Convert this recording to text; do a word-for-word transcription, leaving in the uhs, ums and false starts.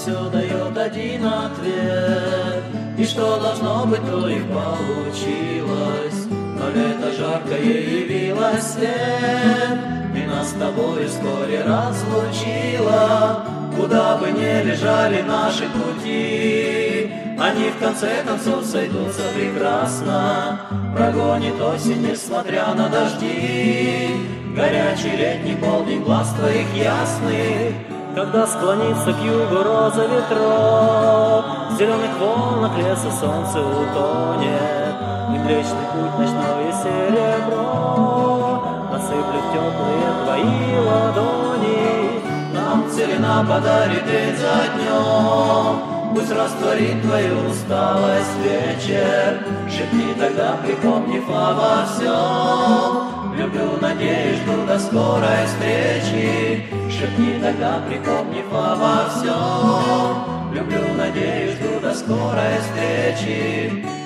все дает один ответ, и что должно быть, то и получилось. Но лето жаркое явилось свет, и нас с тобой вскоре разлучило. Куда бы ни лежали наши пути, они в конце концов сойдутся прекрасно. Прогонит осень, несмотря на дожди, горячий летний полдень глаз твоих ясных. Когда склонится к югу роза ветров, в зеленых волнах леса солнце утонет, и Млечный Путь ночное серебро осыплет теплые твои ладони. Нам целина подарит день за днем, пусть растворит твою усталость вечер. Шепни тогда, припомнив обо всем, люблю, надеюсь, жду до скорой встречи. Шепни тогда, припомнив обо всем, люблю, надеюсь, жду до скорой встречи.